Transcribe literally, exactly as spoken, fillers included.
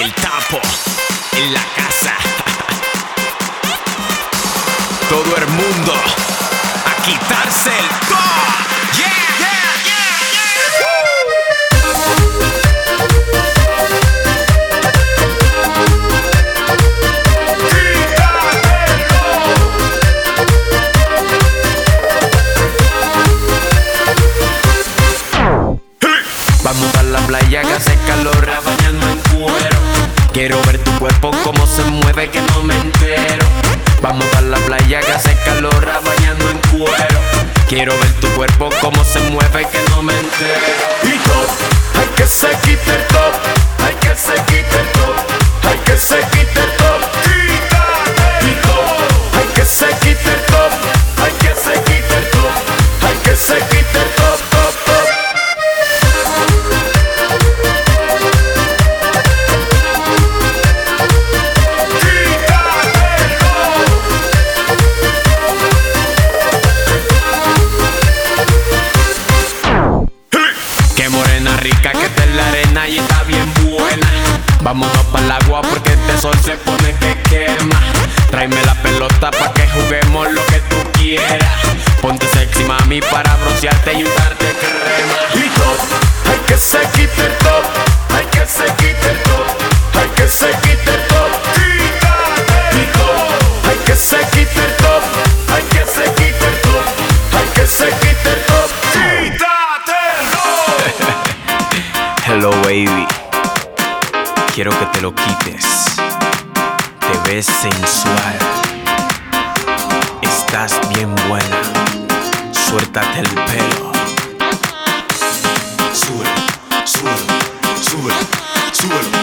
El Tapo en la casa. Todo el mundo a quitarse el top. Yeah, yeah, yeah, yeah. Vamos a la playa que hace calor, bañando en cuero. Quiero ver tu cuerpo cómo se mueve, que no me entero. Vamos a la playa que hace calor, bañando en cuero. Quiero ver tu cuerpo cómo se mueve, que no me entero. Y top, hay que se quite el top, hay que se quite el top, hay que se quite el top. Y top, hay que se quite el top, hay que se quite el top, hay que se quite el top, top, top. Qué morena rica que está en la arena y está bien buena. Vámonos para el agua porque este sol se pone que quema. Tráeme la pelota pa' que juguemos lo que tú quieras. Ponte sexy mami para broncearte y untarte crema. Y top, hay que se quite el top, hay que se quite el top, hay que se quite el top. Y top, hay que se quite el top, hay que se quite el top, hay que se quite el top. Hello baby, quiero que te lo quites. Te ves sensual, estás bien buena. Suéltate el pelo. Súbelo, súbelo, súbelo, súbelo.